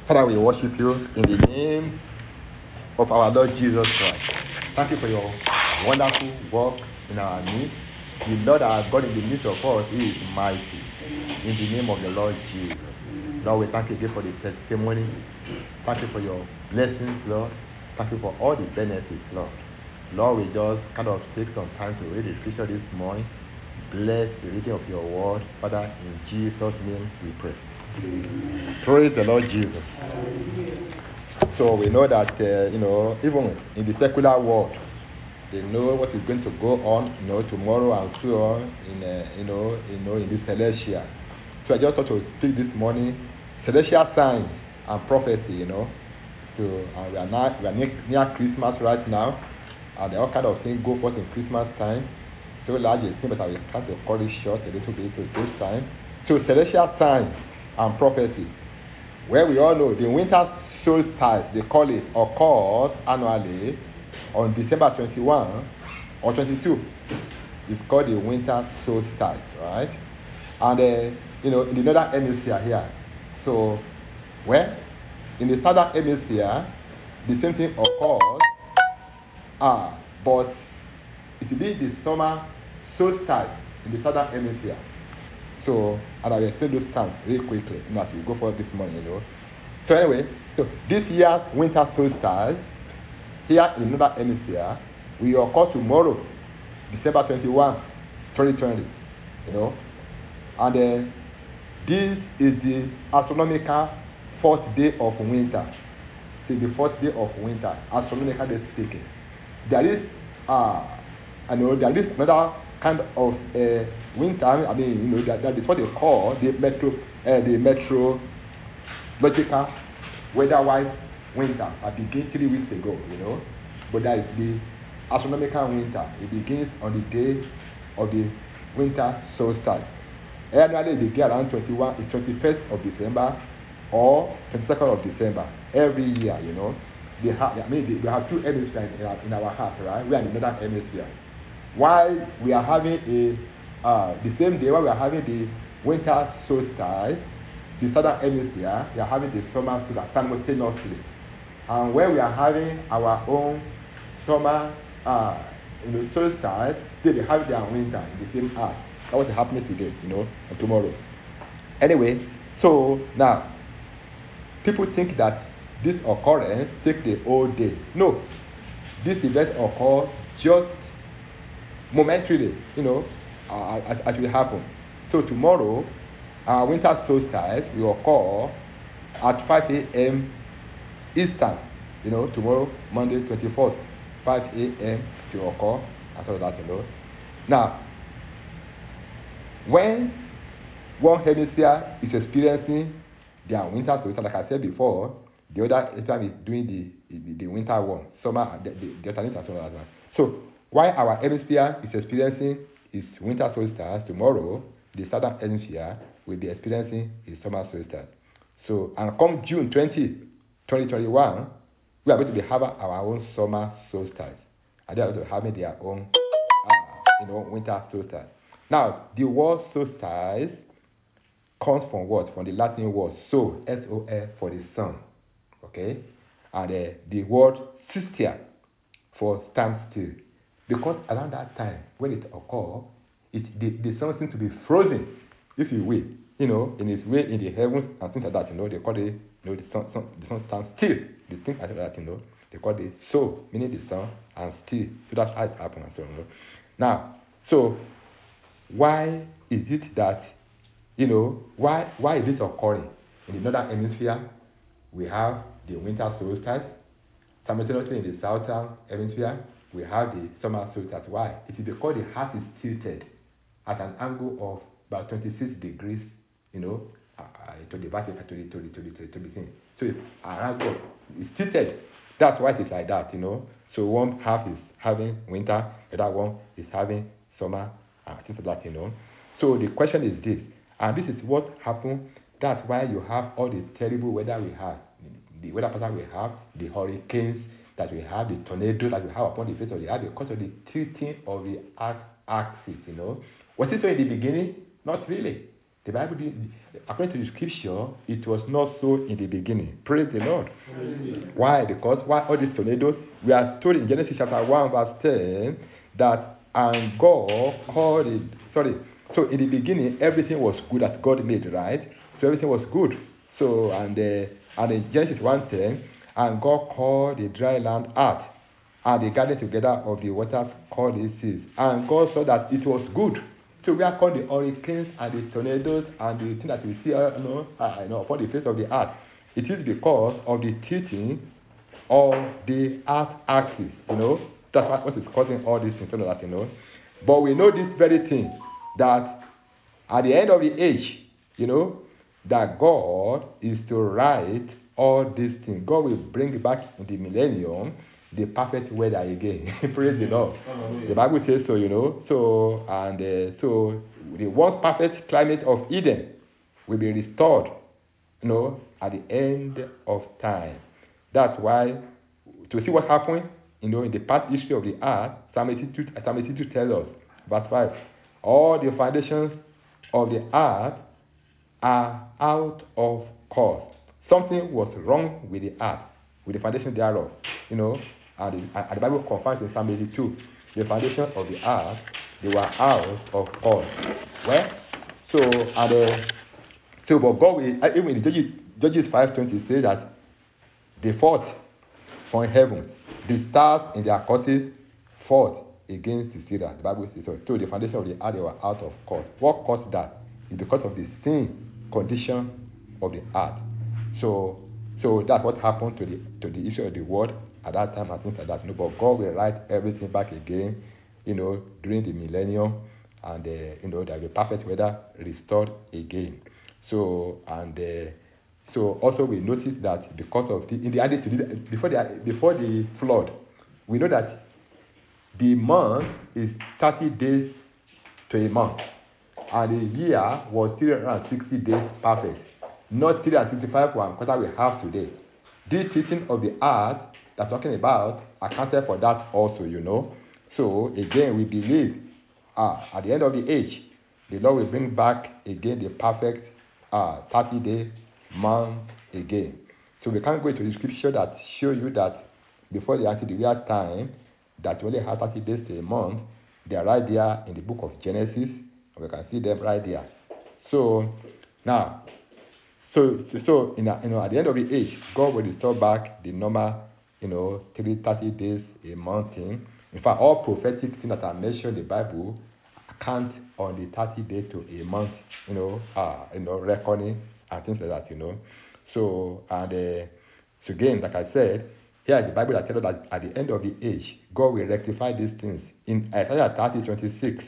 Father, we worship you in the name of our Lord Jesus Christ. Thank you for your wonderful work in our midst. The Lord our God in the midst of us is mighty. In the name of the Lord Jesus. Lord, we thank you again for the testimony. Thank you for your blessings, Lord. Thank you for all the benefits, Lord. Lord, we just kind of take some time to read the scripture this morning. Bless the reading of your word. Father, in Jesus' name we pray. Praise the Lord Jesus. So we know that, even in the secular world, they know what is going to go on, tomorrow and so on, in the celestial. So I just thought to speak this morning, celestial signs and prophecy, So and we are near Christmas right now, and all kind of things go forth in Christmas time. So large a thing, but I will try to cut it short a little bit to this time. So celestial signs and prophecy, where we all know the winter solstice, they call it, occurs annually on December 21 or 22. It's called the winter solstice, right? And in the northern hemisphere here. So in the southern hemisphere, the same thing occurs. But it will be the summer solstice in the southern hemisphere. So, and I will explain those terms very quickly as we go for this morning, So anyway, this year's winter solstice here in the northern hemisphere will occur tomorrow, December 21, 2020, And this is the astronomical fourth day of winter. See, the fourth day of winter, astronomically speaking. There is another kind of winter. That is what they call the meteorological weather-wise winter. That began 3 weeks ago, But that is the astronomical winter. It begins on the day of the winter solstice. Annually, they get around 21st of December or 22nd of December every year, They have two hemispheres in our heart, right? We are in the northern hemisphere. While we are having the same day, while we are having the winter solstice, the southern hemisphere, we are having the summer solstice simultaneously. And when we are having our own summer solstice, they have their winter in the same hour. That's what's happening today, and tomorrow. Anyway, so now, people think that this occurrence takes the whole day. No, this event occurs just momentarily, as it will happen. So tomorrow, our winter solstice will occur at 5 a.m. Eastern. Tomorrow, Monday, 24th, 5 a.m. to occur, and so that, Now, when one hemisphere is experiencing their winter solstice, like I said before, the other hemisphere is doing the winter one, summer, the alternate and summer as well. So, while our hemisphere is experiencing its winter solstice, tomorrow, the southern hemisphere will be experiencing its summer solstice. So, and come June 20, 2021, we are going to be having our own summer solstice. And they are going to be having their own, winter solstice. Now, the word solstice comes from what? From the Latin word sol, S-O-L, for the sun. Okay? And the word sistia for standstill. Because around that time, when it occurs, the sun seems to be frozen, if you will, in its way in the heavens and things like that, they call it, the sun stands still. The things like that, they call it sol, meaning the sun, and still. So that's how it happens and so on. Now, so why is it that, why is this occurring? In the northern hemisphere, we have the winter solstice. Simultaneously in the southern hemisphere, we have the summer solstice. Why? It is because the earth is tilted at an angle of about 26 degrees, to the vertical, to the thing. So our angle is tilted. That's why it is like that, So one half is having winter, the other one is having summer, and things like that, So the question is this, and this is what happened. That's why you have all the terrible weather we have, the weather pattern we have, the hurricanes that we have, the tornadoes that we have upon the face of the earth, because of the tilting of the earth axis, Was it so in the beginning? Not really. The Bible didn't, according to the scripture, it was not so in the beginning. Praise the Lord. Why? Because why all these tornadoes? We are told in Genesis chapter 1, verse 10, that and God called it, so in the beginning, everything was good that God made, right? So everything was good. So, and in Genesis 1:10, and God called the dry land earth, and the gathered together of the waters called the seas. And God saw that it was good. So we are called the hurricanes and the tornadoes and the thing that we see upon the face of the earth. It is because of the tilting of the earth axis, That's what is causing all these things, But we know this very thing, that at the end of the age, that God is to right all these things. God will bring back in the millennium the perfect weather again. Praise the Lord. The Bible says so, So, so the once perfect climate of Eden will be restored, at the end of time. That's why, to see what happened, in the past history of the earth, Psalm 82 tells us, verse 5, all the foundations of the earth are out of course. Something was wrong with the earth, with the foundation thereof, and the Bible confirms in Psalm 82, the foundation of the earth, they were out of course. Well, but God will, even in Judges 5:20 say that they fought from heaven, the stars in their courses fought against the cedar. The Bible says so. So the foundation of the earth, they were out of course. What caused that? It's because of the sin condition of the earth. So that's what happened to the issue of the world at that time and things like that. But God will write everything back again, during the millennium, and there will be perfect weather restored again. So also we notice that because of before the flood, we know that the month is 30 days to a month, and the year was 360 days perfect, not 365 one quarter we have today. This teaching of the earth that's talking about accounted for that also, So again, we believe at the end of the age, the Lord will bring back again the perfect 30-day month again. So we can't go into the scripture that show you that before the antediluvian time, that we only have 30 days to a month. They are right there in the book of Genesis, and we can see them right there. So now, at the end of the age, God will restore back the normal, 30 days a month thing. In fact, all prophetic things that are mentioned in the Bible count on the 30 days to a month, reckoning and things like that, So again, like I said, here is the Bible that tells us that at the end of the age, God will rectify these things. In Isaiah 30:26,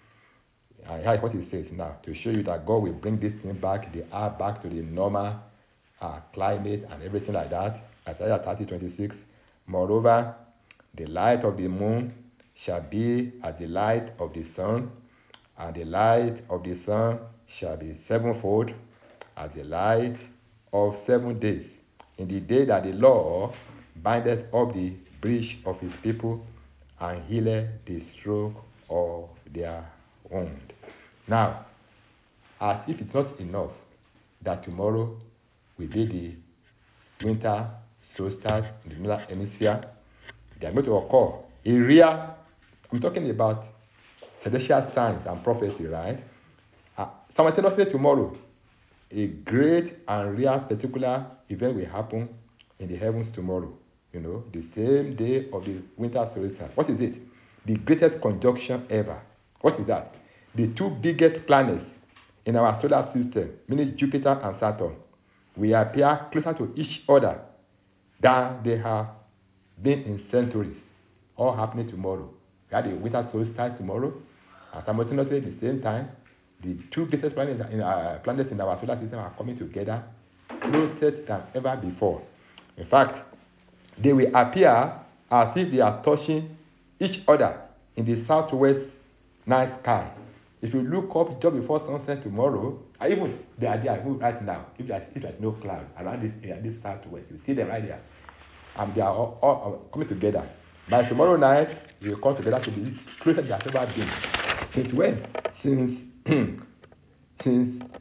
here is what it says now, to show you that God will bring this thing back, the earth back to the normal climate and everything like that. Isaiah 30:26, moreover, the light of the moon shall be as the light of the sun, and the light of the sun shall be sevenfold as the light of 7 days, in the day that the Lord bindeth up the breach of his people and healeth the stroke of their wound. Now, as if it's not enough that tomorrow will be the winter solstice in the northern hemisphere, they are going to occur a real, I'm talking about celestial signs and prophecy, right? Simultaneously tomorrow, a great and real particular event will happen in the heavens tomorrow. The same day of the winter solstice. What is it? The greatest conjunction ever. What is that? The two biggest planets in our solar system, meaning Jupiter and Saturn, will appear closer to each other than they have been in centuries. All happening tomorrow. We have the winter solstice tomorrow, and simultaneously at the same time, the two greatest planets in our solar system are coming together closer than ever before. In fact, they will appear as if they are touching each other in the southwest night sky. If you look up just before sunset tomorrow, even they are there right now, if there's no cloud around this southwest, you see them right there. And they are all coming together. By tomorrow night, we will come together to be closer than ever been. Since when? Since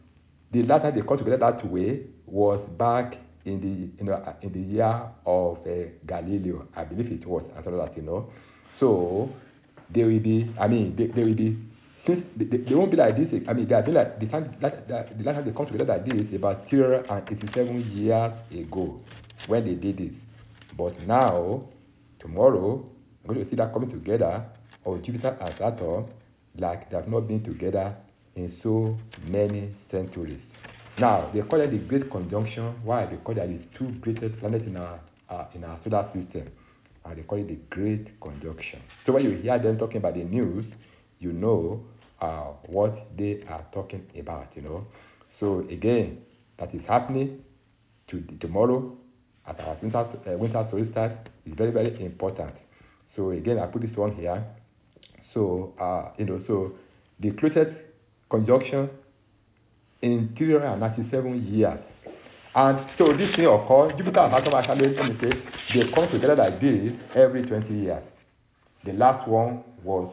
the last time they come together that way was back in the year of Galileo, I believe it was, as well as So they will be, they will be, since they won't be like this. They'll be like the last time they come together like this about 387 years ago when they did this. But now, tomorrow, we're going to see that coming together of Jupiter and Saturn like they have not been together in so many centuries. Now, they call it the Great Conjunction. Why? Because there is two greatest planets in our solar system. And they call it the Great Conjunction. So when you hear them talking about the news, you know what they are talking about, So again, that is happening tomorrow at our winter solstice is very, very important. So again, I put this one here. So, so the closest conjunction in 397 years. And so this thing occurs, Jupiter and Saturn actually, they come together like this every 20 years. The last one was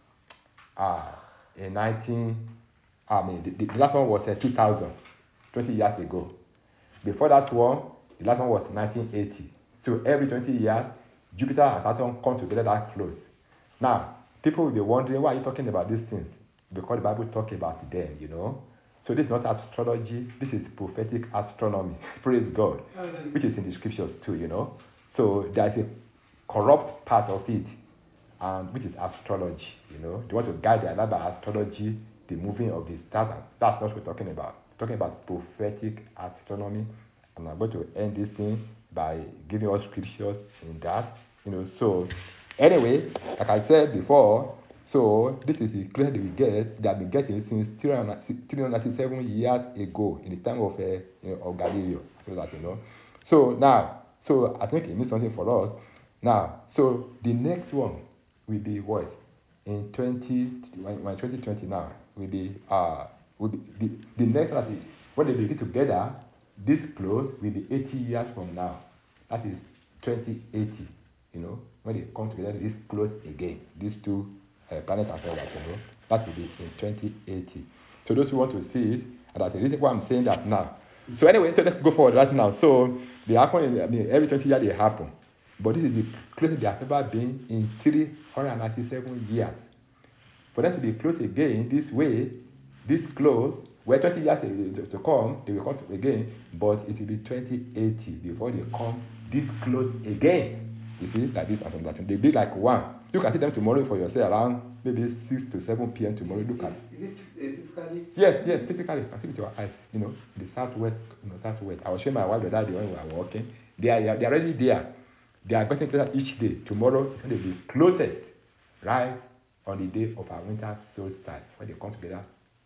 the last one was 2000, 20 years ago. Before that one, the last one was 1980. So every 20 years, Jupiter and Saturn come together that close. Now, people will be wondering, why are you talking about these things? Because the Bible talks about them, So this is not astrology, this is prophetic astronomy. Praise God. Which is in the scriptures too, So there's a corrupt part of it, which is astrology, They want to guide their life by astrology, the moving of the stars. That's not what we're talking about. We're talking about prophetic astronomy. And I'm going to end this thing by giving us scriptures in that, So anyway, like I said before, so this is the clear that we get that we getting since 397 years ago in the time of Galileo. So that So now, so I think it means something for us. Now, so the next one will be what? In 2020 now will be the next one. When they begin together, this close will be 80 years from now. That is 2080. When they come together, this close again. These two planets are together. That will be in 2080. So those who want to see it, and that's the reason why I'm saying that now. So anyway, so let's go forward right now. So they happen. Every 20 years they happen, but this is the closest they have ever been in 397 years. For them to be close again this way, this close, where 20 years to come, they will come again, but it will be 2080 before they come this close again. You see, like this and that. They'll be like one. You can see them tomorrow for yourself around maybe 6 to 7 p.m. tomorrow. Look at it. Is it typically? Yes, typically. You can see with your eyes, the southwest, southwest. I was showing my wife the other day when we were walking. They are already there. They are getting closer each day. Tomorrow is going to be closest, right on the day of our winter solstice when they come together.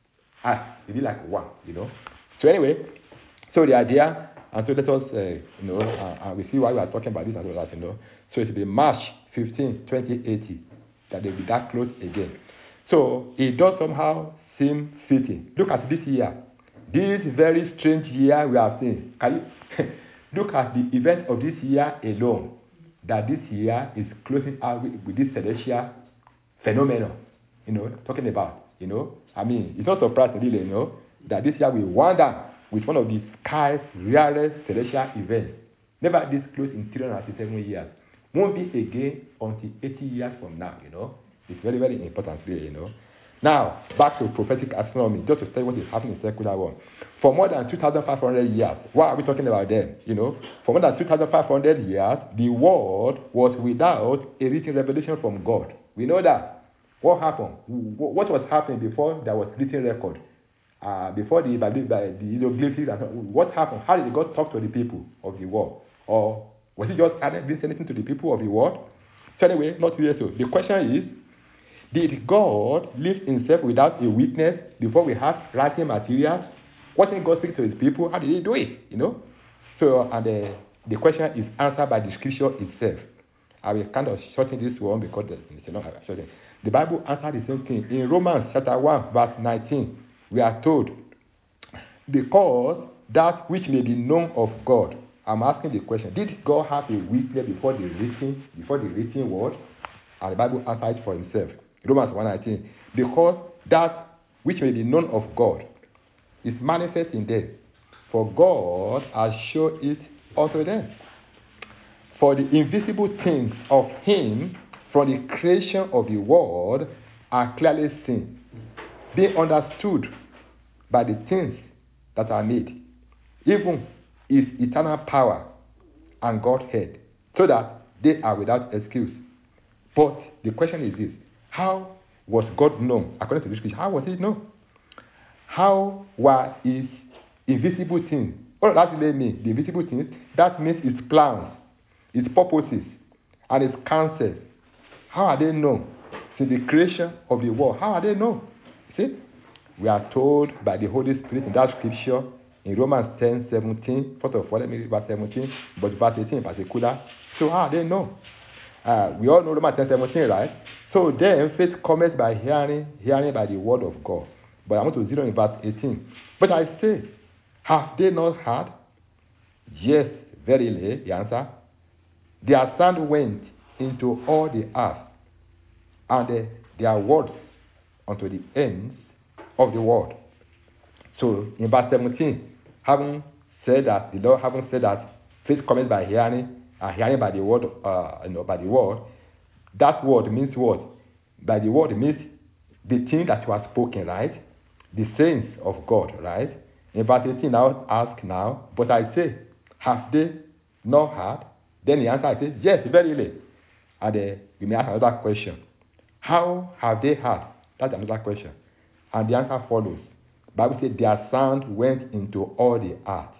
It be like one, So anyway, so the idea, and so let us, and we see why we are talking about this and all that, So it will be March 15, 2080, that they will be that close again. So it does somehow seem fitting. Look at this year. This very strange year we are seeing. Can you look at the events of this year alone? That this year is closing out with this celestial phenomenon, talking about, it's not surprising really, that this year we wander with one of the sky's rarest celestial events. Never this close in 397 years. Won't be again until 80 years from now, It's very, very important really, Now, back to prophetic astronomy, just to say what is happening in secular world. For more than 2,500 years, why are we talking about them? For more than 2,500 years, the world was without a written revelation from God. We know that. What happened? What was happening before there was written record? Before the hieroglyphics, what happened? How did God talk to the people of the world? Or was he just didn't say anything to the people of the world? So anyway, not really so. The question is, did God live himself without a witness before we had writing materials? Wasn't God speak to his people? How did he do it? So, and the question is answered by the scripture itself. I will kind of shorten this one because it's a long shorten. The Bible answered the same thing. In Romans chapter 1, verse 19, we are told, because that which may be known of God. I'm asking the question, did God have a witness before the written word? And the Bible answered for himself. Romans 1:19. Because that which may be known of God is manifest in them, for God has shown it unto them. For the invisible things of him from the creation of the world are clearly seen, being understood by the things that are made, even his eternal power and Godhead, so that they are without excuse. But the question is this: how was God known according to this scripture? How was he known? How were his invisible things? What does that really mean? The invisible things, that means his plans, his purposes, and his counsels. How are they known? Since the creation of the world, how are they known? See, we are told by the Holy Spirit in that scripture in Romans 10:17. First of all, let me read verse 17, but verse 18 in particular. So how are they known? We all know Romans 10:17, right? So then faith comes by hearing, hearing by the word of God. But I want to zero in verse 18. But I say, have they not heard? Yes, verily, the answer. Their sound went into all the earth, and their words unto the ends of the world. So in verse 17, having said that, the Lord having said that faith comes by hearing, and hearing by the word, by the word, that word means what? By the word means the thing that you have spoken, right? The sayings of God, right? In verse 18, now ask now, but I say, have they not heard? Then the answer is yes, verily. And we may ask another question. How have they heard? That's another question. And the answer follows. The Bible says their sound went into all the earth.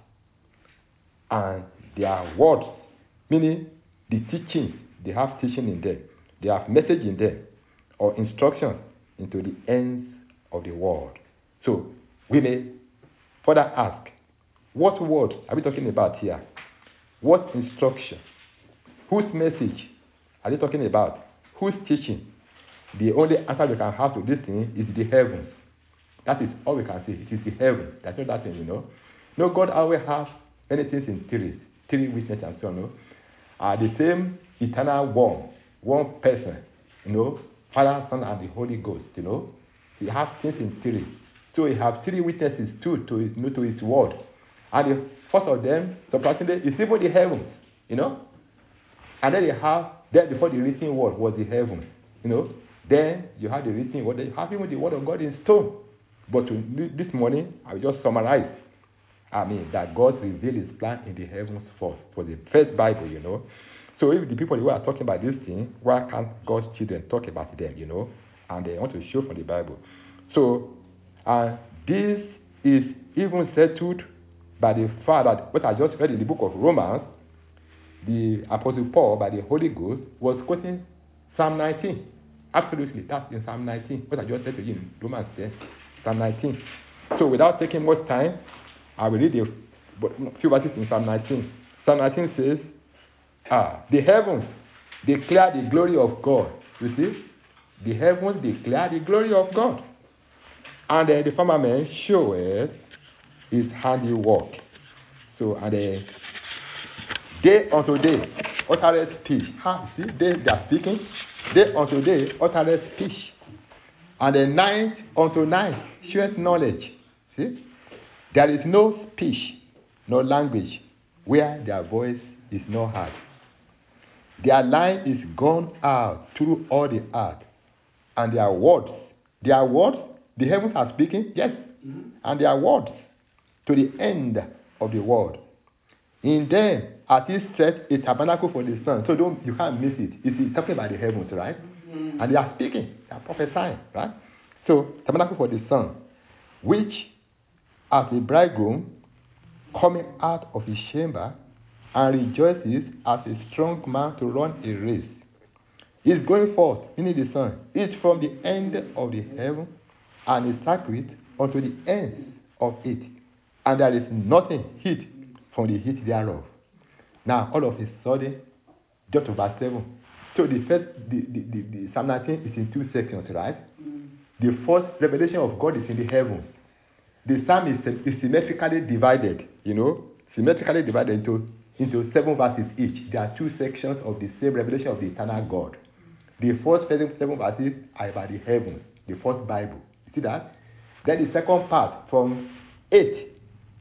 And their words, meaning the teachings, they have teaching in them. They have message in them, or instruction into the ends of the world. So we may further ask, what word are we talking about here? What instruction? Whose message are they talking about? Whose teaching? The only answer we can have to this thing is the heavens. That is all we can say. It is the heavens. That's not that thing, No, God always has many things in three witnesses and so on. The same eternal one person, Father, Son, and the Holy Ghost, He has things in three. So he has three witnesses too to his word. And the first of them, surprisingly, is even the heavens, And then then before the written word was the heavens, Then you have the written word, then you have even the word of God in stone. But this morning, I will just summarize. That God revealed his plan in the heavens first, for the first Bible, So if the people who are talking about this thing, why can't God's children talk about them, And they want to show from the Bible. So, this is even settled by the fact that what I just read in the book of Romans, the Apostle Paul, by the Holy Ghost, was quoting Psalm 19. Absolutely, that's in Psalm 19. What I just said to you in Romans 10, Psalm 19. So without taking much time, I will read a few verses in Psalm 19. Psalm 19 says, the heavens declare the glory of God. You see? The heavens declare the glory of God. And the firmament showeth his handiwork. So, and day unto day uttereth speech. See, they are speaking. Day unto day uttereth speech. And the night unto night showeth knowledge. See? There is no speech, no language, where their voice is not heard. Their line is gone out through all the earth, and their words, the heavens are speaking, yes, and their words to the end of the world. In them, as he set a tabernacle for the sun, so you can't miss it. It's talking about the heavens, right? And they are speaking, they are prophesying, right? So, tabernacle for the sun, which as a bridegroom coming out of his chamber and rejoices as a strong man to run a race. He is going forth, meaning the sun, is from the end of the heaven and is sacred unto the ends of it. And there is nothing hid from the heat thereof. Now, all of a sudden, just to verse 7. So the Psalm 19 is in two sections, right? The first revelation of God is in the heavens. The psalm is symmetrically divided, symmetrically divided into 7 verses each. There are two sections of the same revelation of the eternal God. The first 7 verses are about the heavens, the first Bible. You see that? Then the second part, from 8,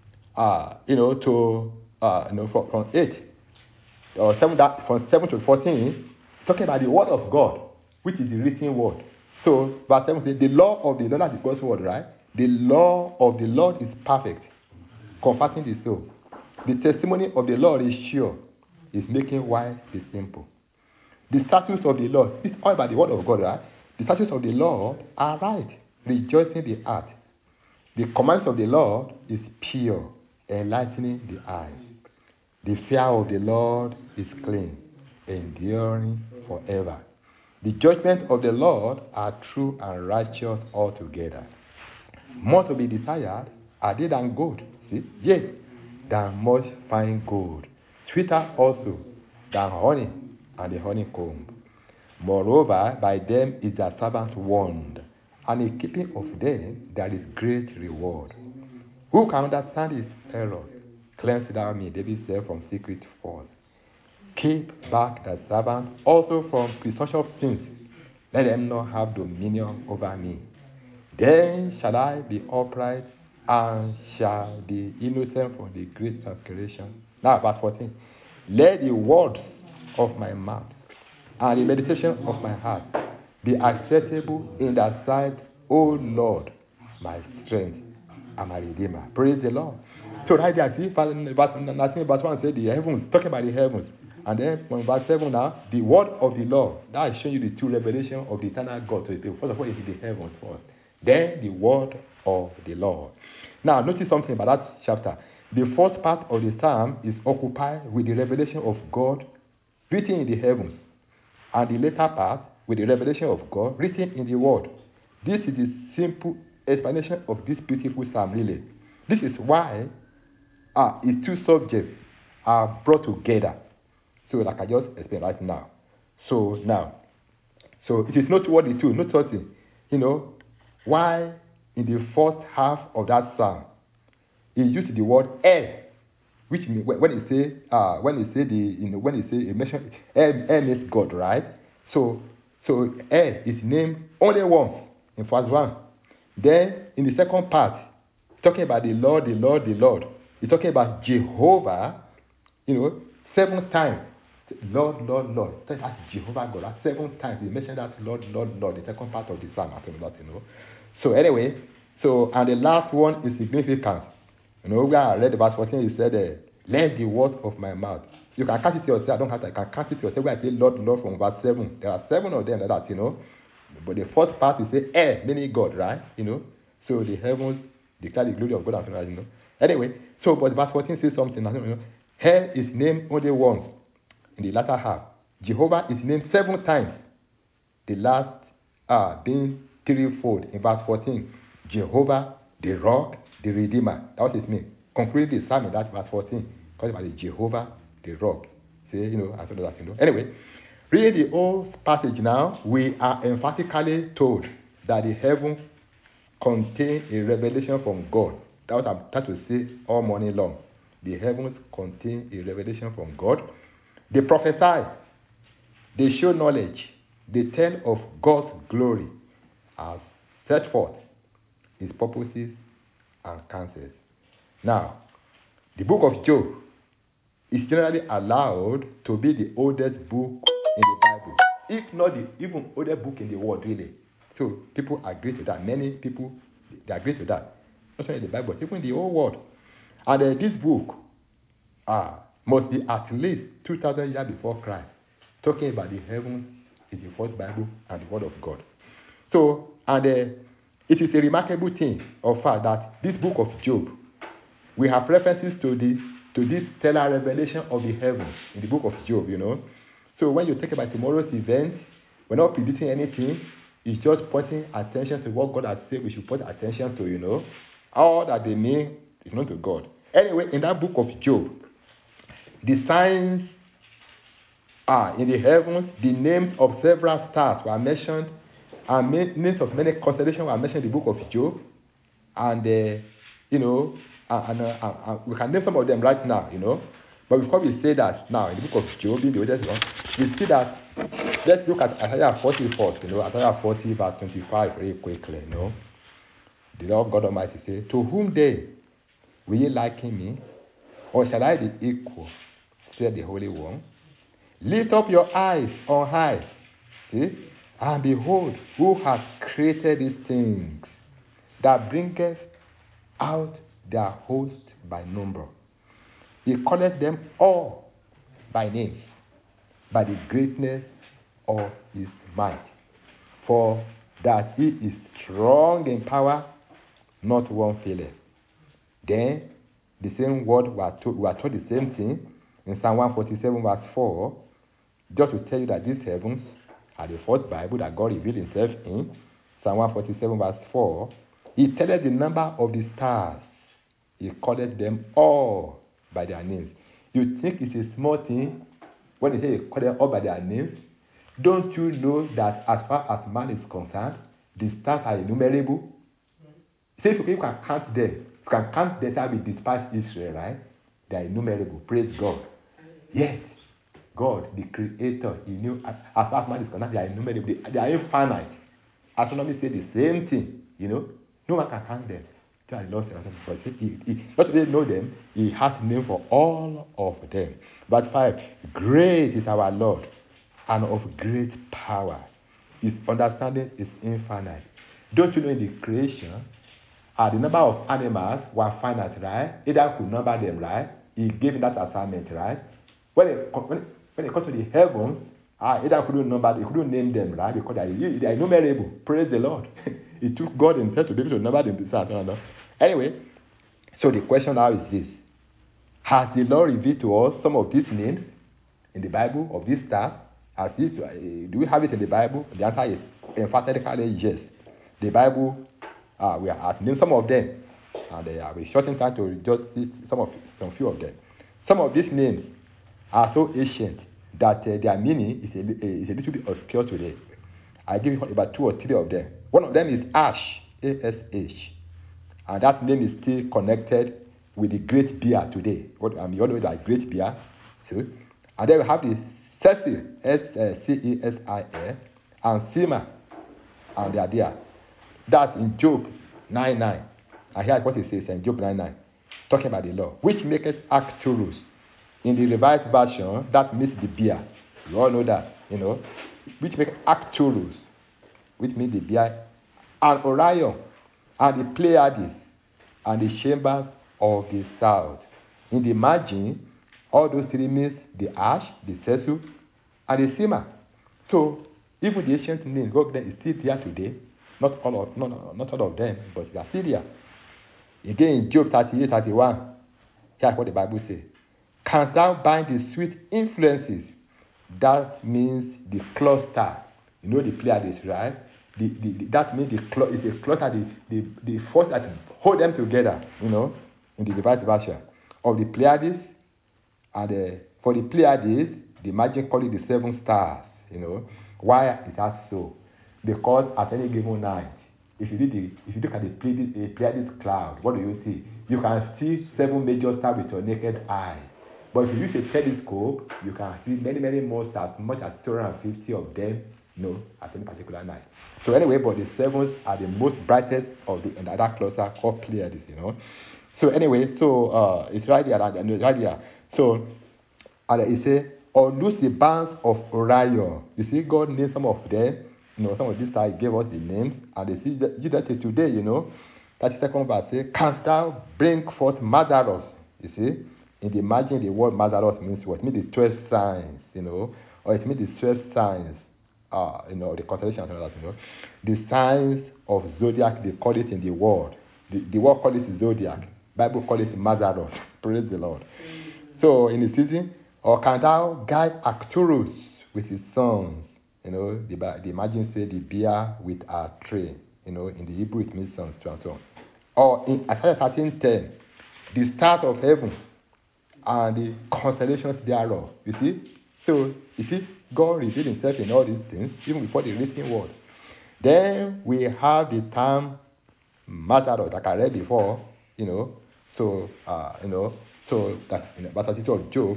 from 8 or 7, from 7 to 14, talking about the word of God, which is the written word. So, verse 7 says, the law of the Lord, that is God's word, right? The law of the Lord is perfect, comforting the soul. The testimony of the Lord is sure, is making wise the simple. The statutes of the Lord, it's all about the word of God, right? The statutes of the Lord are right, rejoicing the heart. The commands of the Lord is pure, enlightening the eyes. The fear of the Lord is clean, enduring forever. The judgments of the Lord are true and righteous altogether. More to be desired are they than gold, see? Yes, than much fine gold. Sweeter also than honey and the honeycomb. Moreover, by them is their servant warned, and in keeping of them there is great reward. Who can understand his error? Cleanse thou me, David said, from secret faults. Keep back thy servant also from presumptuous sins. Let them not have dominion over me. Then shall I be upright, and shall be innocent from the great transgression. Now, verse 14. Let the words of my mouth and the meditation of my heart be acceptable in thy sight, O Lord, my strength and my redeemer. Praise the Lord. So right there, see, verse 1 said the heavens, talking about the heavens. And then from verse 7 now, the word of the Lord. That is showing you the two revelations of the eternal God to the people. First of all, it's the heavens first. Then the word of the Lord. Now, notice something about that chapter. The first part of the psalm is occupied with the revelation of God written in the heavens. And the later part with the revelation of God written in the word. This is the simple explanation of this beautiful psalm, really. This is why its two subjects are brought together. So, like I just explained right now. So it is noteworthy too, noteworthy, why in the first half of that psalm, he used the word El, which means when he say it mentions El means God, right? So El is named only once in verse 1. Then in the second part, talking about the Lord, the Lord, the Lord. He's talking about Jehovah, 7 times. Lord, Lord, Lord. That's Jehovah God. That's 7 times. He mentioned that Lord, Lord, Lord, the second part of the psalm. So anyway, and the last one is significant. Where I read verse 14, he said, let the words of my mouth. You can catch it yourself. I don't have to. I can catch it yourself. Where I say Lord, Lord from verse 7. There are 7 of them like that, But the first part is say, meaning God, right? So the heavens declare the glory of God and so. Anyway, but verse 14 says something. Hell is named only once in the latter half. Jehovah is named 7 times. The last being threefold in verse 14. Jehovah, the rock, the redeemer. That was his name. Concluding the psalm in that verse 14. Talking about the Jehovah, the rock. See, and so that, Anyway, reading the whole passage now, we are emphatically told that the heavens contain a revelation from God. That's what I'm trying to say all morning long. The heavens contain a revelation from God. They prophesy. They show knowledge. They tell of God's glory as set forth, his purposes and counsels. Now, the book of Job is generally allowed to be the oldest book in the Bible, if not the even oldest book in the world, really. So people agree to that. Many people, they agree to that. Not only the Bible, but even the whole world. And this book must be at least 2,000 years before Christ. Talking about the heavens is the first Bible and the Word of God. So, and it is a remarkable thing of fact that this book of Job, we have references to this stellar revelation of the heavens in the book of Job, So when you think about tomorrow's events, we're not predicting anything. It's just pointing attention to what God has said we should put attention to, All that they mean is known to God. Anyway, in that book of Job, the signs in the heavens, the names of several stars were mentioned, and names of many constellations were mentioned in the book of Job. And, we can name some of them right now, But before we say that now, in the book of Job, in the oldest one, we see that, let's look at Isaiah 40 first, Isaiah 40 verse 25 very quickly, The Lord God Almighty says, to whom then Will ye liken me? Or shall I be equal? Said the Holy One. Lift up your eyes on high, see, and behold, who has created these things, that bringeth out their host by number. He calleth them all by name, by the greatness of his might. For that he is strong in power, not one faileth. Then the same word we are told the same thing in Psalm 147 verse 4, just to tell you that these heavens are the first Bible that God revealed himself in. Psalm 147 verse 4, he telleth the number of the stars. He calleth them all by their names. You think it's a small thing when he say he calleth them all by their names? Don't you know that as far as man is concerned, the stars are innumerable? Say if you can count them, you can count them how we dispatch Israel, right? They are innumerable. Praise God. Yes, God, the Creator, He knew as far as man is concerned, they are innumerable. They are infinite. Astronomy say the same thing. No one can count them. But he not only know them, He has a name for all of them. Verse 5, great is our Lord, and of great power. His understanding is infinite. Don't you know in the creation, the number of animals were finite, right? Either could number them, right? He gave that assignment, right? When it comes to the heavens, either couldn't number, he couldn't name them, right? Because they are innumerable. Praise the Lord. It took God himself to be able to number them. Anyway, so the question now is this. Has the Lord revealed to us some of these names in the Bible of these stars? Do we have it in the Bible? The answer is emphatically yes. The Bible, we have named some of them, and we shorten time to just see some few of them. Some of these names are so ancient that their meaning is a little bit obscure today. I give you about 2 or 3 of them. One of them is Ash, A-S-H, and that name is still connected with the Great Bear today. You all know that Great Bear. So, and then we have the Cecil, S-C-E-S-I-L, and Sima, and they are there. That's in Job 9:9. And here's what it says in Job 9:9, talking about the law, which maketh Arcturus. In the revised version, that means the bear. You all know that, which makes Arcturus, which means the bear, and Orion, and the Pleiades, and the chambers of the south. In the margin, all those 3 means the Ash, the Cecil, and the Sima. So, even the ancient names, God is still there today. Not all of them, but they are still there. Again, in Job 38:31, here's what the Bible says. Canst thou bind the sweet influences? That means the cluster. The Pleiades, right? That means it's a cluster, the force that hold them together, in the revised version of the Pleiades. And for the Pleiades, the magic call it the 7 stars. Why is that so? Because at any given night, if you look at the Pleiades cloud, what do you see? You can see 7 major stars with your naked eye. But if you use a telescope, you can see many, many more stars, as much as 250 of them, at any particular night. So anyway, but the 7s are the most brightest of the other cluster called Pleiades, So anyway, it's right there. So, and it says, or loose the bands of Orion. You see, God named some of them. Some of these stars gave us the names, and they see that today, 32nd verse says, canst thou bring forth Mazzaros? You see, in the margin, the word Mazzaros means what? It means the 12 signs, or it means the 12 signs, the constellation and all that, The signs of zodiac, they call it in the world. The world call it zodiac. Bible call it Mazzaros. Praise the Lord. So, in the season, or can thou guide Arcturus with his sons? The margin say the bear with a train. In the Hebrew it means sons, and so on. Or in Isaiah 13:10, the stars of heaven and the constellations thereof. You see? So, God revealed himself in all these things, even before the written word. Then we have the term Mazzaros, like I read before, So that's in the verse of Job.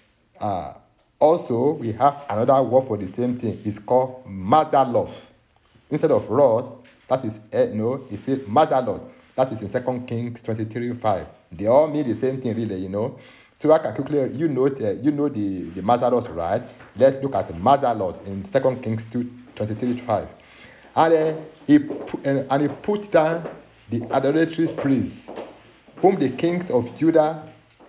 Also, we have another word for the same thing. It's called Mazzalos. Instead of rod, that is, it says Mazzalos. That is in 2 Kings 23:5. They all mean the same thing, really, you know. So I can quickly, you know the Mazzaros, right? Let's look at the Mazzaros in 2 Kings 23:5. And he put down the idolatrous priests, whom the kings of Judah,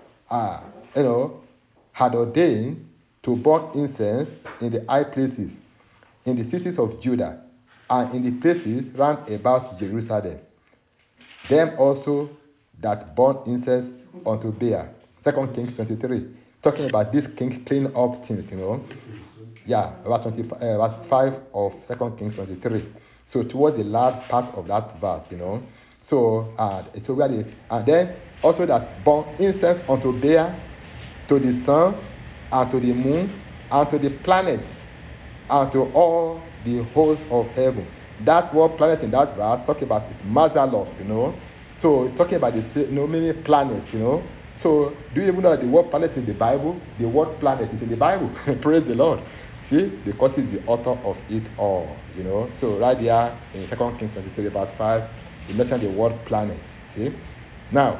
had ordained to burn incense in the high places, in the cities of Judah, and in the places round about Jerusalem. Them also that burn incense unto Baal. 2 Kings 23. Talking about these kings clean up things, you know. Yeah, verse 5 of 2 Kings 23. So towards the last part of that verse, you know. So where and then also that burn incense unto Baal, to the sun, and to the moon, and to the planets, and to all the hosts of heaven. That word planet in that verse talking about is Mazzalos, you know. So it's talking about many planets, you know. So do you even know that the word planet in the Bible? The word planet is in the Bible. Praise the Lord. See, because he's the author of it all, you know. So right there in 2 Kings 23 verse 5, he mentioned the word planet. See? Now,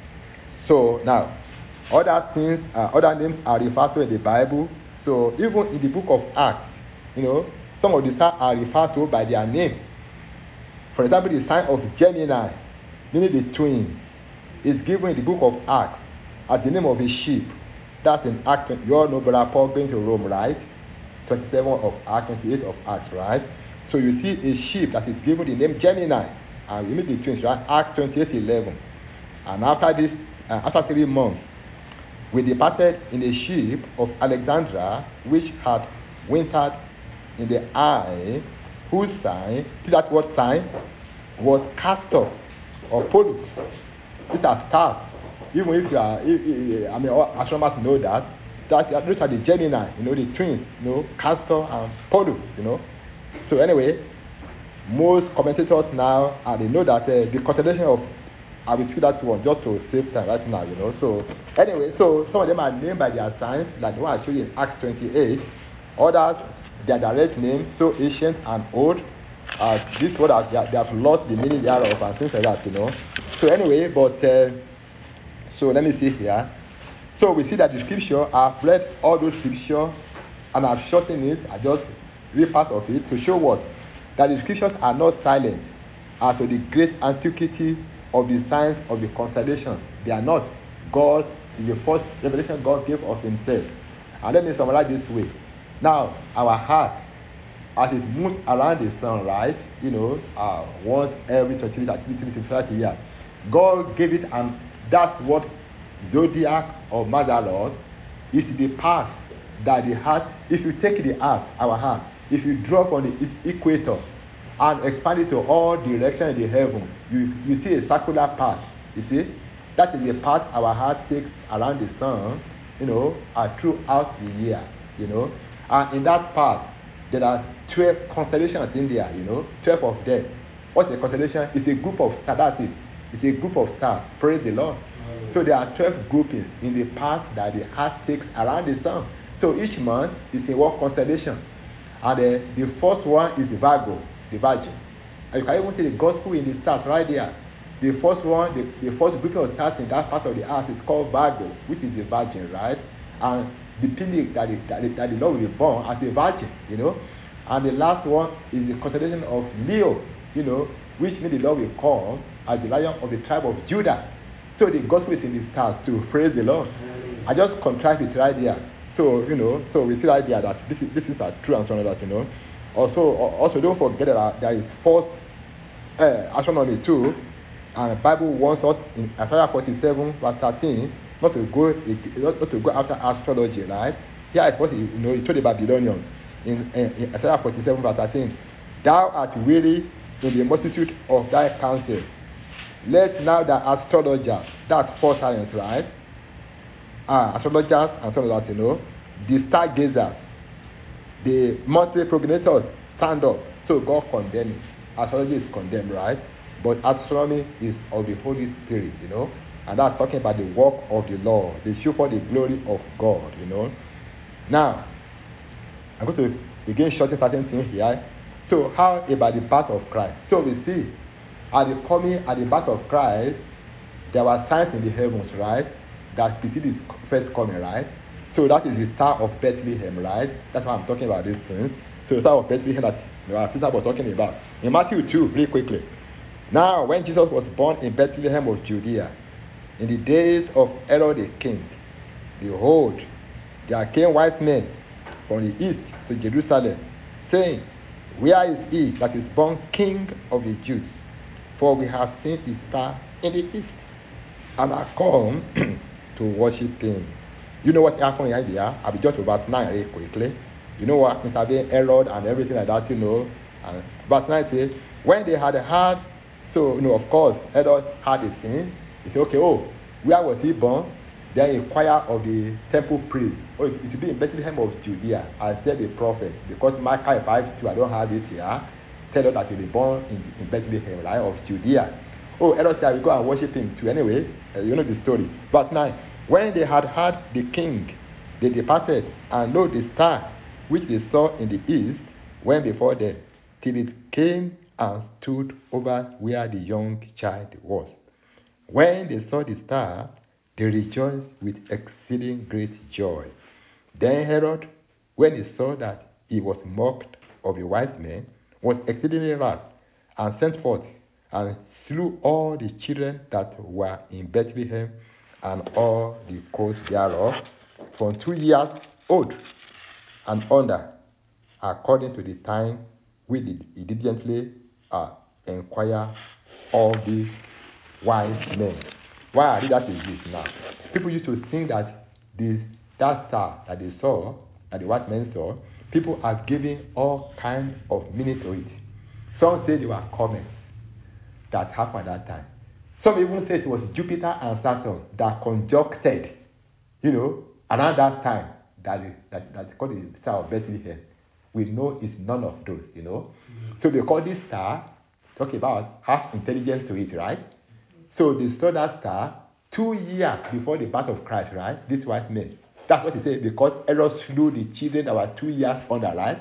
other things, other names are referred to in the Bible. So even in the book of Acts, you know, some of the stars are referred to by their name. For example, the sign of Gemini, meaning the twin, is given in the book of Acts as the name of a ship. That's in Acts. You all know Brother Paul going to Rome, right? 27 of Acts, 28 of Acts, right? So you see a ship that is given the name Gemini, and we meet the twins, right? Acts 28:11. And after 3 months, we departed in a ship of Alexandria, which had wintered in the eye, whose sign, see that word sign, was Castor or Pollux. These are stars. Even if you are, all astronomers know that. Those are the Gemini, you know, the twins, you know, Castor and Pollux, you know. So anyway, most commentators now, they know that the constellation of, I will see that one just to save time right now, you know. So anyway, so some of them are named by their signs, like the one I showed you in Acts 28. Others, their direct name, so ancient and old. This word they have lost the meaning thereof and things like that, you know. So anyway, but so let me see here. So we see that the scripture, I've read all those scriptures and I've shortened it. I just read part of it to show what? That the scriptures are not silent as to the great antiquity of the signs of the constellation. They are not. God, in the first revelation God gave of himself. And let me summarize this way. Now, our heart, as it moves around the sun, right? You know, once every 30 years, God gave it, and that's what zodiac or Mazzaros is the path that the heart. If you take the earth, our heart, if you drop on the equator and expand it to all directions in the heaven, you see a circular path. You see, that is the path our heart takes around the sun, you know, throughout the year, you know. And in that path, there are 12 constellations in there, you know, 12 of them. What's a constellation? It's a group of stars, that's it. It's a group of stars. Praise the Lord. So there are 12 groupings in the path that the heart takes around the sun. So each month is in one constellation. And the first one is Virgo, the Virgin. And you can even see the gospel in the stars right there. The first one, the first group of stars in that part of the earth is called Virgo, which is the Virgin, right? And the period that the Lord will be born as a virgin, you know. And the last one is the constellation of Leo, you know, which means the Lord will come as the Lion of the tribe of Judah. So the gospel is in the stars too. Praise the Lord. I just contrast it right there. So, you know, so we see right there that this is a true and so on that, you know. Also don't forget that there is false astronomy too. And the Bible wants us in Isaiah 47 verse 13 not to go after astrology, right? Here is what he told the Babylonians in Isaiah 47 verse 13. Thou art weary in the multitude of thy counsel. Let now the astrologers, that's false science, right? Astrologers and some of that, you know, the stargazers, the monthly prognators stand up. So God condemns. Astrology is condemned, right? But astronomy is of the Holy Spirit, you know, and that's talking about the work of the Lord. They show for the glory of God, you know. Now, I'm going to begin shorting certain things here. So, how about the path of Christ? So we see at the birth of Christ, there were signs in the heavens, right? That preceded his first coming, right? So that is the Star of Bethlehem, right? That's why I'm talking about these things. So the Star of Bethlehem that Peter was talking about. In Matthew 2, very quickly. Now, when Jesus was born in Bethlehem of Judea, in the days of Herod the king, behold, there came wise men from the east to Jerusalem, saying, where is he that is born King of the Jews? For we have seen his star in the east, and are come to worship him. You know what happened right there? I'll be just about 9 very quickly. You know what intervened Herod and everything like that, And verse 9 says, when they had heard, so of course, Herod had a sin. He said, okay, where was he born? Then inquire of the temple priest. It should be in Bethlehem of Judea, as said the prophet. Because Micah 5:2, I don't have this here. Tell us that he will be born in Bethlehem, right, of Judea. Herod said, I will go and worship him too. Anyway, you know the story. Verse 9. When they had heard the king, they departed, and lo, the star which they saw in the east went before them, till it came and stood over where the young child was. When they saw the star, they rejoiced with exceeding great joy. Then Herod, when he saw that he was mocked of the wise men, was exceedingly wrath, and sent forth and slew all the children that were in Bethlehem and all the coast thereof, from 2 years old and under, according to the time which he diligently inquire all these wise men. Why I read that is this now. People used to think that that star that they saw, that the wise men saw, people are giving all kinds of meaning to it. Some say they were comets that happened at that time. Some even say it was Jupiter and Saturn that conjuncted, around that time that's called the Star of Bethlehem. We know it's none of those, So they call this star, talk about, has intelligence to it, right? So they saw that star 2 years before the birth of Christ, right? These wise men. That's what he said, because Herod slew the children that were 2 years under, right?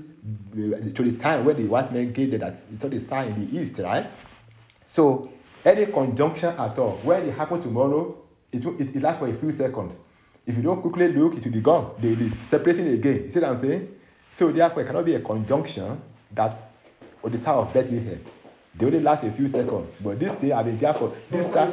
To the time when the wise men gave them that he saw the star in the east, right? So any conjunction at all, when it happens tomorrow, it lasts for a few seconds. If you don't quickly look, it will be gone. They will be separating again. You see what I'm saying? So therefore, it cannot be a conjunction that or the Star of Bethlehem. They only last a few seconds. But this day, I've been there for this time.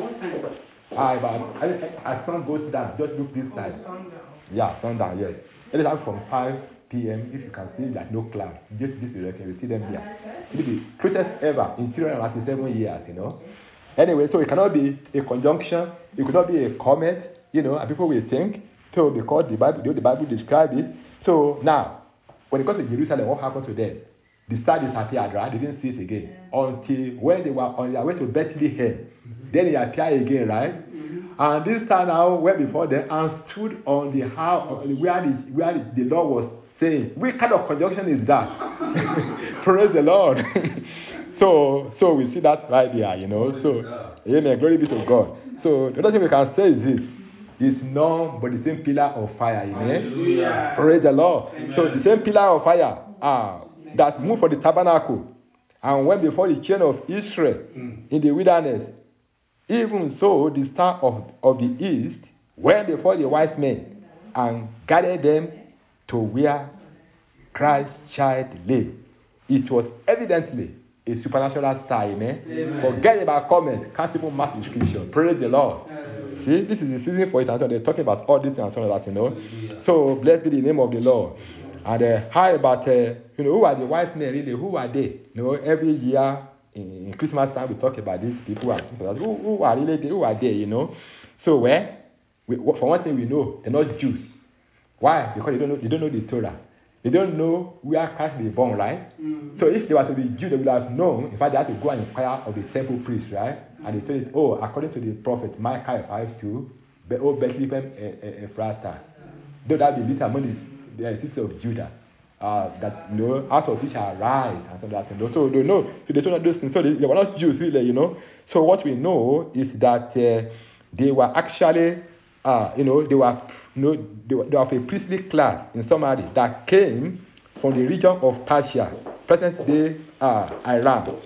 As sun goes down, just look this side. Yeah, sundown, yes. It is from 5 p.m. If you can see like no cloud, just this direction, you see them there. It will be the closest ever in 397 years, Anyway, so it cannot be a conjunction, it could not be a comet, and people will think, so because the Bible describes it. So now, when it comes to Jerusalem, what happened to them? The star disappeared, right? They didn't see it again. Until when they were on their way to Bethlehem, then it appeared again, right? And this star now went before them and stood on the house where the Lord was saying, what kind of conjunction is that? Praise the Lord. So we see that right there, So, amen, glory be to God. So the other thing we can say is this. Is none but the same pillar of fire, amen? Hallelujah. Praise the Lord. Amen. So the same pillar of fire that moved for the tabernacle and went before the children of Israel in the wilderness. Even so, the star of the east went before the wise men and guided them to where Christ's child lay. It was evidently a supernatural star, amen? Forget about comments. Can't even match the scripture. Praise the Lord. See, this is the season for it, and so they're talking about all this and so on that, So, blessed be the name of the Lord. And how about, who are the wise men really? Who are they? Every year in Christmas time we talk about these people and things like that. Who are really they? Who are they? So, for one thing we know, they're not Jews. Why? Because they don't know the Torah. They don't know where Christ was born, right? So if they were to be Jews, they would have known. In fact, they had to go and inquire of the temple priest, right? And they told us, according to the prophet Micah 5:2, Bethlehem Ephratah, though that be little among the cities of Judah, that out of which shall rise and so that. So they know. So they told us those things. So they were not Jews, really, So what we know is that they were actually, they were of a priestly class in summary that came from the region of Persia, present day Iran.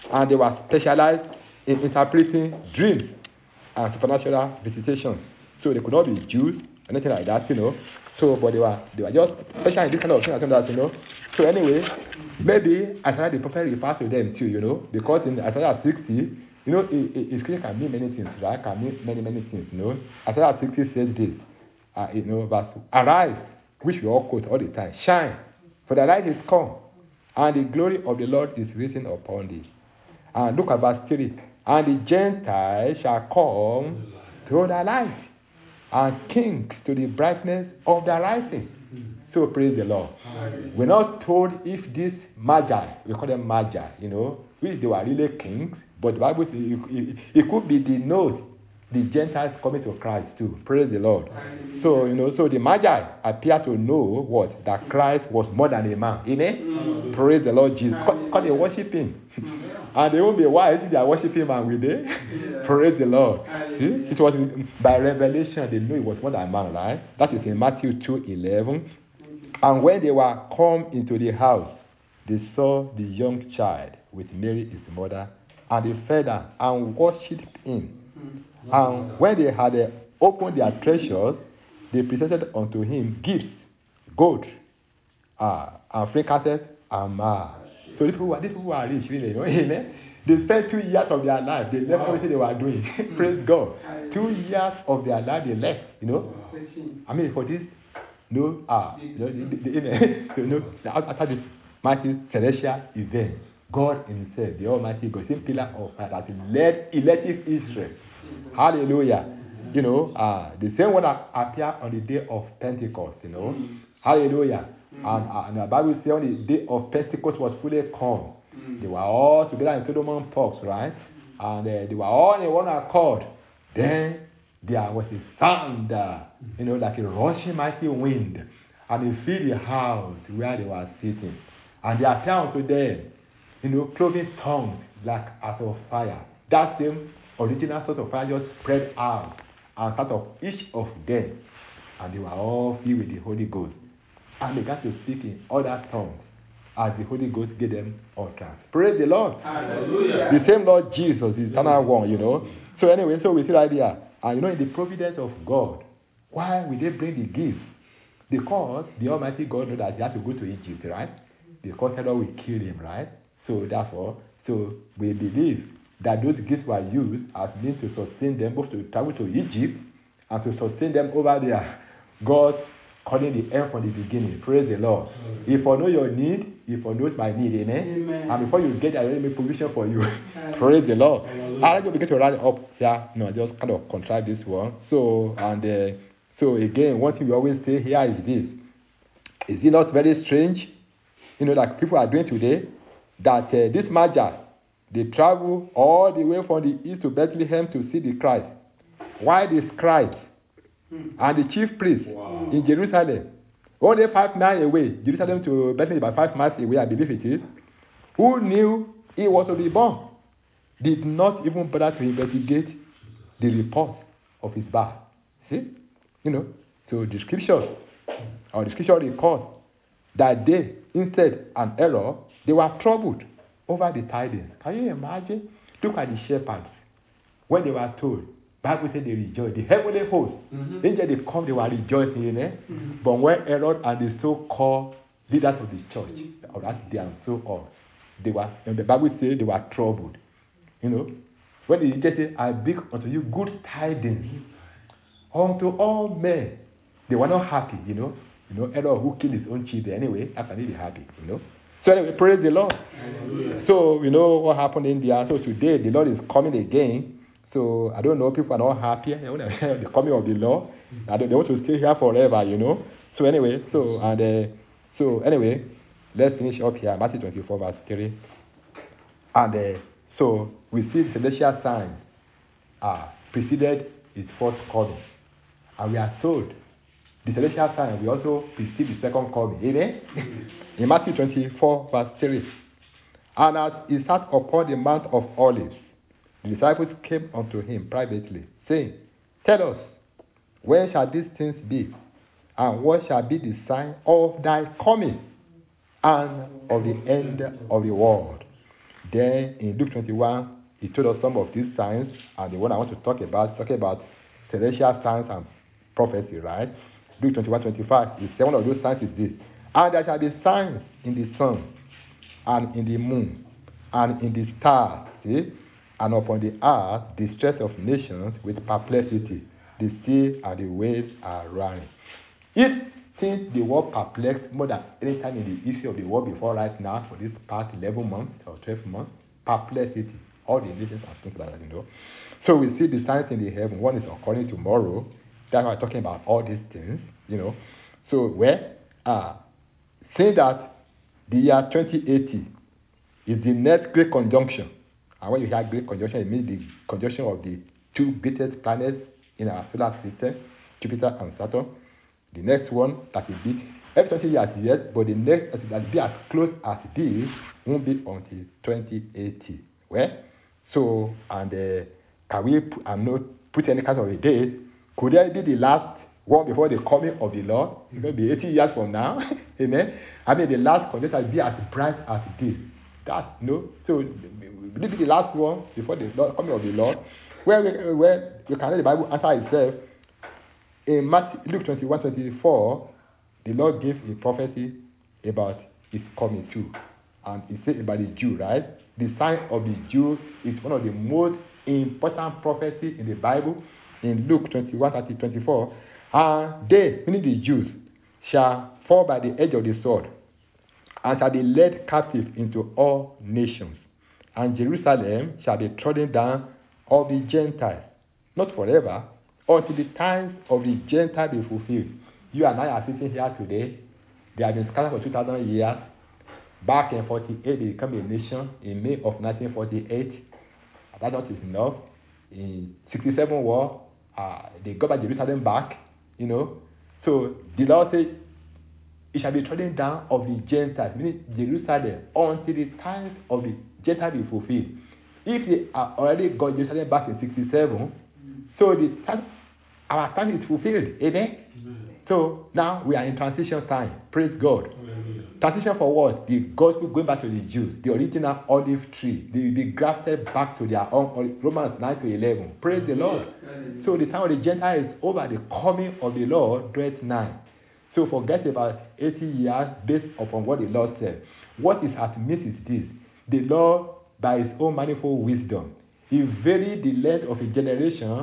and they were specialized in interpreting dreams and supernatural visitations. So they could not be Jews, anything like that, So, but they were just special in this kind of thing, So anyway, maybe Isaiah the prophet refers to them too, because in Isaiah 60, it can mean many things, right? Can mean many things, Isaiah 60 says this, verse 2, arise, which we all quote all the time, shine, for the light is come, and the glory of the Lord is risen upon thee. And look at verse 3, and the Gentiles shall come to the light, and kings to the brightness of the rising. So praise the Lord. We're not told if these magi, we call them magi, which they were really kings, but the Bible says it could be the nose, the Gentiles coming to Christ too. Praise the Lord. So, so the magi appear to know what? That Christ was more than a man. Amen? Praise the Lord Jesus. Because they worship him. And they won't be wise if they are worshiping man, will they? Praise the Lord. See? It was by revelation they knew it was more than man, right? That is in Matthew 2:11. And when they were come into the house, they saw the young child with Mary his mother, and they fell down and worshipped him. And when they had opened their treasures, they presented unto him gifts, gold, and frankincense, and myrrh. So these people are rich, really, Amen. They spent 2 years of their life. They left everything they were doing. Praise God. 2 years of their life they left. I mean, for this, after this mighty celestial event, God himself, the Almighty God, same pillar of fire that led elective Israel. Hallelujah. The same one that appeared on the day of Pentecost, Hallelujah. And the Bible says on the day of Pentecost was fully come. They were all together in Solomon Parks, right? And they were all in one accord. Then there was a sound, like a rushing mighty wind. And they filled the house where they were sitting. And they appeared unto them, cloven tongues like as of fire. That same original sort of fire just spread out and sat of each of them. And they were all filled with the Holy Ghost. And they began to speak in other tongues as the Holy Ghost gave them utterance. Praise the Lord. Hallelujah. The same Lord Jesus, the eternal one, So anyway, so we see right here. And in the providence of God, why will they bring the gifts? Because the Almighty God knew that he had to go to Egypt, right? Because Herod will kill him, right? So therefore, we believe that those gifts were used as means to sustain them, both to travel to Egypt and to sustain them over there. God calling the end from the beginning. Praise the Lord. If I know your need, if I know my need, amen. And before you get there, I will make provision for you. Praise the Lord. I'm going to begin to write it up here. Just kind of contract this one. So again, one thing we always say here is this. Is it not very strange? Like people are doing today, that this magi, they travel all the way from the east to Bethlehem to see the Christ. Why the scribes and the chief priests in Jerusalem, only 5 miles away, Jerusalem to Bethlehem about 5 miles away, I believe it is, who knew he was to be born, did not even bother to investigate the report of his birth. See? So the scripture records that they, instead an error, they were troubled over the tidings. Can you imagine? Look at the shepherds. When they were told, Bible said they rejoiced. The heavenly host, angels they come, they were rejoicing. But when Herod and the so-called leaders of the church, of that day and so on, they were, the Bible says they were troubled. When the angel said, I bring unto you good tidings unto all men, they were not happy. Herod who killed his own children anyway, how can he be happy? So anyway, praise the Lord. Hallelujah. So what happened in there. So today the Lord is coming again. So I don't know, people are not happy. The coming of the Lord. They want to stay here forever, So anyway, let's finish up here. Matthew 24, verse 3. And so we see the celestial signs preceded his first coming. And we are told the celestial sign will also precede the second coming. Amen? In Matthew 24, verse 3. And as he sat upon the Mount of Olives, the disciples came unto him privately, saying, Tell us, when shall these things be? And what shall be the sign of thy coming and of the end of the world? Then in Luke 21, he told us some of these signs, and the one I want to talk about, talking about celestial signs and prophecy, right? Luke 21:25. He said one of those signs is this. And there shall be signs in the sun, and in the moon, and in the stars, see? And upon the earth, distress of nations with perplexity. The sea and the waves are roaring. Since the world perplexed more than any time in the history of the world before right now, for this past 11 months or 12 months, perplexity. All the nations are things like that, So we see the signs in the heaven. One is occurring tomorrow. That's why we're talking about all these things, So saying that the year 2080 is the next great conjunction. And when you hear great conjunction, it means the conjunction of the two greatest planets in our solar system, Jupiter and Saturn. The next one that will be every 20 years, yes, but the next that will be as close as this won't be until 2080. So, and can we put any kind of a date? Could there be the last one before the coming of the Lord? It's going to be 80 years from now. Amen. I mean, the last conjunction will be as bright as this. So will it be the last one before the coming of the Lord? Where we can read the Bible answer itself. In Luke 21:24, the Lord gave a prophecy about his coming too. And he said about the Jew, right? The sign of the Jew is one of the most important prophecies in the Bible. In Luke 21:24, and they, meaning the Jews, shall fall by the edge of the sword, and shall be led captive into all nations. And Jerusalem shall be trodden down of the Gentiles, not forever, until the times of the Gentiles be fulfilled. You and I are sitting here today. They have been scattered for 2,000 years. Back in 48, they became a nation in May of 1948. That not is enough. In 67 war, they got back Jerusalem back, So the Lord said, it shall be trodden down of the Gentiles, meaning Jerusalem, until the times of the Gentiles be fulfilled. If they are already got Jerusalem back in 67, so our time is fulfilled. Amen? So now we are in transition time. Praise God. Transition for what? The gospel going back to the Jews, the original olive tree. They will be grafted back to their own. Romans 9-11. Praise the Lord. So the time of the Gentiles is over. The coming of the Lord dreads nigh. So forget about 80 years based upon what the Lord said. What is at miss is this. The Lord, by his own manifold wisdom, he varied the length of a generation,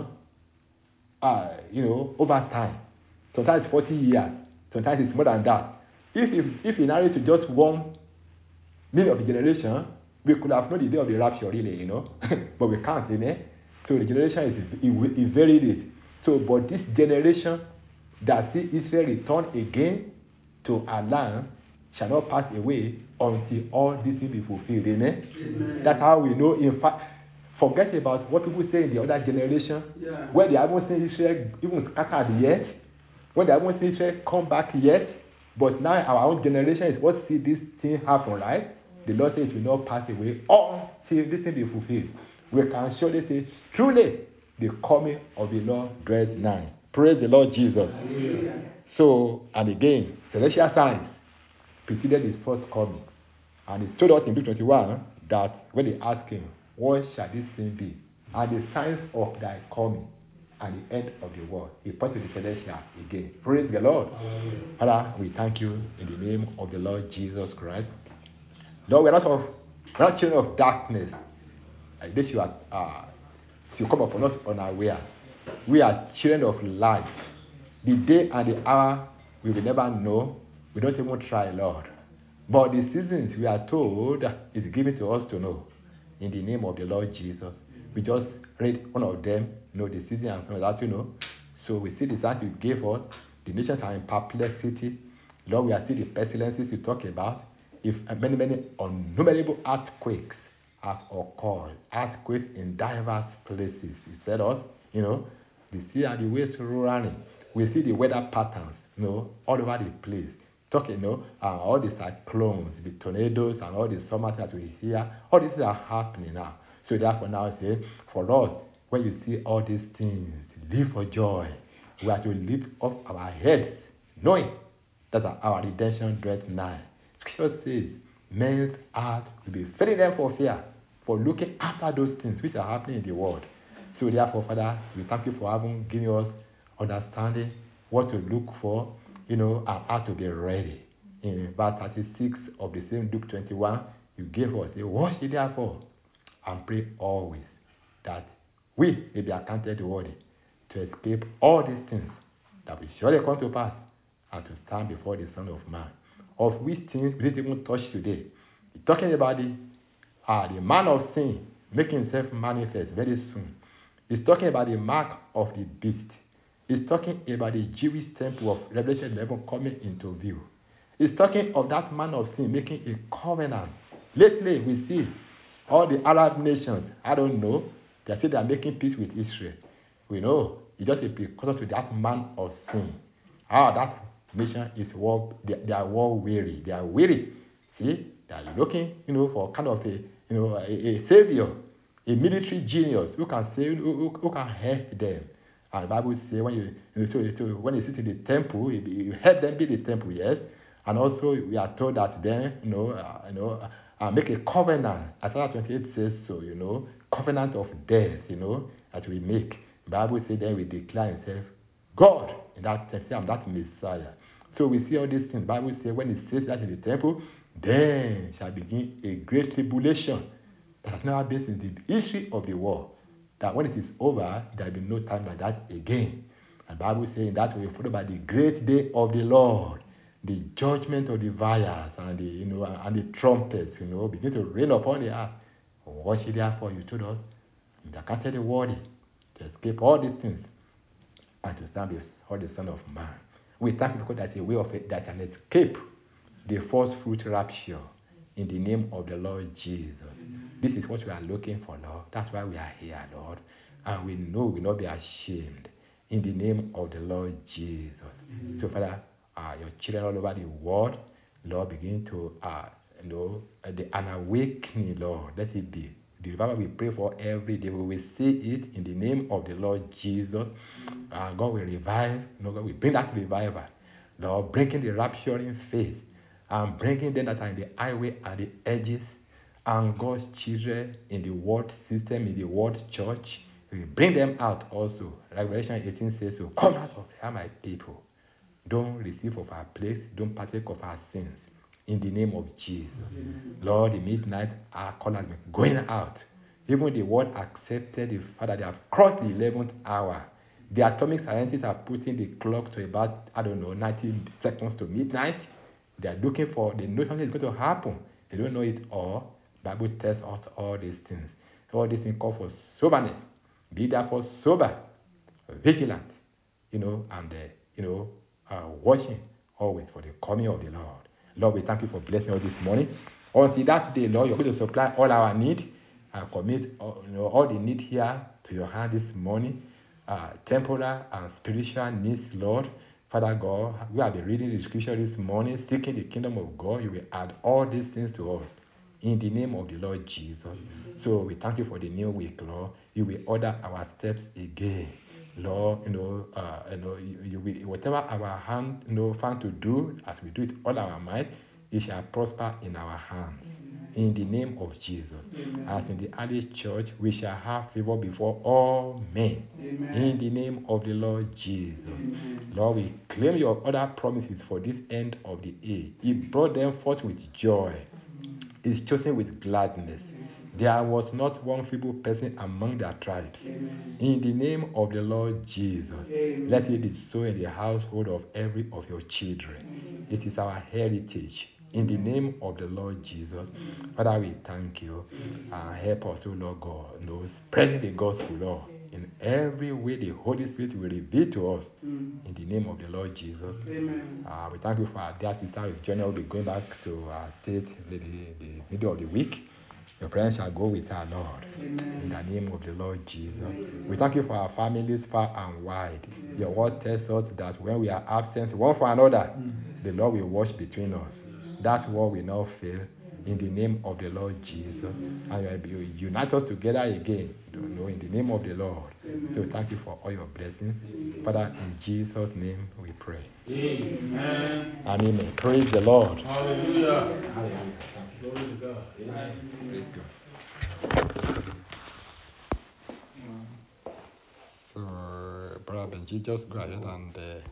over time. Sometimes 40 years. Sometimes it's more than that. If he narrates to just 1 minute of a generation, we could have known the day of the rapture, really, but we can't, amen? So the generation is varied it. So, but this generation that see Israel return again to our land shall not pass away until all these things be fulfilled, amen? That's how we know. In fact, forget about what people say in the other generation, where they haven't seen Israel even scattered yet, when they haven't seen Israel come back yet. But now our own generation is what see this thing happen, right? The Lord says it will not pass away until this thing be fulfilled. We can surely say, truly, the coming of the Lord dreads nigh. Praise the Lord Jesus. Hallelujah. So, and again, celestial signs preceded his first coming. And he told us in Luke 21 that when they asked him, what shall this thing be? And the signs of thy coming and the end of the world. He pointed to the celestial again. Praise the Lord. Father, we thank you in the name of the Lord Jesus Christ. Lord, we're not children of darkness. Like this you come upon us unaware. We are children of light. The day and the hour we will never know. We don't even try, Lord. But the seasons we are told is given to us to know. In the name of the Lord Jesus. We just read one of them, the season and some of that, So we see the signs you gave us. The nations are in perplexity. Lord, we are seeing the pestilences you talk about. If many innumerable earthquakes have occurred, earthquakes in diverse places. You said us, the sea and the waves running. We see the weather patterns, all over the place. Talking, all the cyclones, the tornadoes, and all the summers that we hear, all these are happening now. So therefore now I say, for us, when you see all these things, live for joy. We are to lift up our heads, knowing that our redemption dreads nigh. Scripture says, men's heart will be filling them for fear. for looking after those things which are happening in the world. So therefore, Father, we thank you for having given us understanding what to look for, and how to be ready. In verse 36 of the same Luke 21, you gave us a watch ye therefore, and pray always that we may be accounted worthy to escape all these things that will surely come to pass and to stand before the Son of Man. Of which things we didn't even touch today. We're talking about the man of sin making himself manifest very soon. He's talking about the mark of the beast. He's talking about the Jewish temple of Revelation 11 coming into view. He's talking of that man of sin making a covenant. Lately, we see all the Arab nations, I don't know, they say they are making peace with Israel. We know it's just because of that man of sin. That nation is they are war weary. They are weary. See, they are looking, for kind of a savior, a military genius who can save, who can help them. And the Bible says when when you sit in the temple, you help them build the temple, yes. And also we are told that then, make a covenant. Isaiah 28 says so, covenant of death, that we make. The Bible says then we declare himself God in that temple, I'm that Messiah. So we see all these things. The Bible says when it says that in the temple, then shall begin a great tribulation that has never been since the history of the world. That when it is over, there will be no time like that again. And the Bible says that will be followed by the great day of the Lord, the judgment of the vials and the trumpets, begin to rain upon the earth. What ye therefore, you told us, you are counted worthy to escape all these things and to stand before the Son of Man. We thank you because that's a way of it that can escape the first fruit rapture in the name of the Lord Jesus. This is what we are looking for, Lord. That's why we are here, Lord. And we know we will not be ashamed in the name of the Lord Jesus. So, Father, your children all over the world, Lord, begin to, an awakening, Lord. Let it be. The revival we pray for every day, we will see it in the name of the Lord Jesus. God will revive. God will bring that revival. Lord, breaking the rapturing faith and bringing them that are in the highway and the edges and God's children in the world system, in the world church. We bring them out also. Revelation 18 says so. Come out of here, my people. Don't receive of our place. Don't partake of our sins. In the name of Jesus. Lord, the midnight our call has been going out. Even the world accepted the fact that they have crossed the 11th hour. The atomic scientists are putting the clock to about, 90 seconds to midnight. They are looking for, they know something is going to happen. They don't know it all. The Bible tells us all these things. All these things call for soberness. Be therefore sober, vigilant, and watching always for the coming of the Lord. Lord, we thank you for blessing us this morning. Until that day, Lord, you're going to supply all our need and commit all the need here to your hand this morning, temporal and spiritual needs, Lord. Father God, we have been reading the scripture this morning, seeking the kingdom of God. You will add all these things to us in the name of the Lord Jesus. So we thank you for the new week, Lord. You will order our steps again. Lord, you will, whatever our hand find to do, as we do it all our might, it shall prosper in our hands. In the name of Jesus. As in the early church, we shall have favor before all men. In the name of the Lord Jesus. Lord, we claim your other promises for this end of the age. He brought them forth with joy. Is chosen with gladness. There was not one feeble person among their tribes. In the name of the Lord Jesus, let it be so in the household of every of your children. It is our heritage. In the name of the Lord Jesus, Father, we thank you. Help us, O Lord God, spreading the gospel, Lord. In every way the Holy Spirit will reveal to us. In the name of the Lord Jesus. We thank you for our dear sister Journey. We'll be going back to our state the middle of the week. Your presence shall go with our Lord. In the name of the Lord Jesus. We thank you for our families far and wide. Your word tells us that when we are absent one for another, the Lord will watch between us. That word will not fail. In the name of the Lord Jesus. And you will unite us together again. In the name of the Lord. So thank you for all your blessings. Father, in Jesus' name we pray. Amen. Amen. Praise the Lord. Hallelujah. Glory to God. Amen. Praise God. So, Brother Benji, just go ahead and